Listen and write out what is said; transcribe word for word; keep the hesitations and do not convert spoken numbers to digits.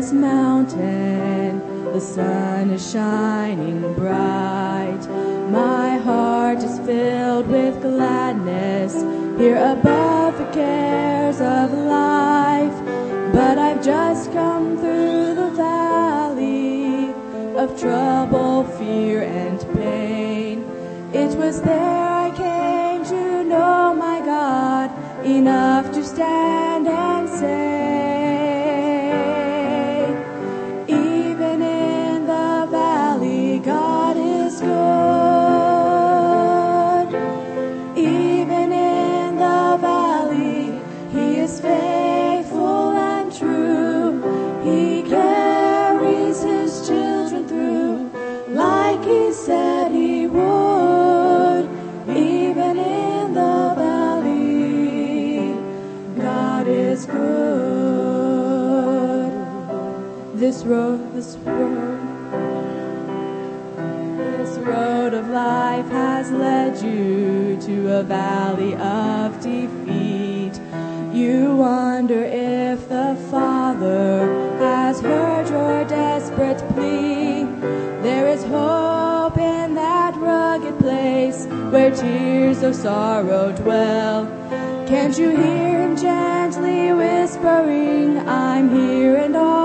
this mountain, the sun is shining bright. My heart is filled with gladness here above the cares of life. But I've just come through the valley of trouble, fear, and pain. It was there I came to know my God, enough to stand and say, even in the valley, God is good. Even in the valley, He is faithful and true. He carries His children through like He said He would. Even in the valley, God is good. This road, this road, this road of life has led you to a valley of defeat. You wonder if the Father has heard your desperate plea. There is hope in that rugged place where tears of sorrow dwell. Can't you hear Him gently whispering, I'm here and all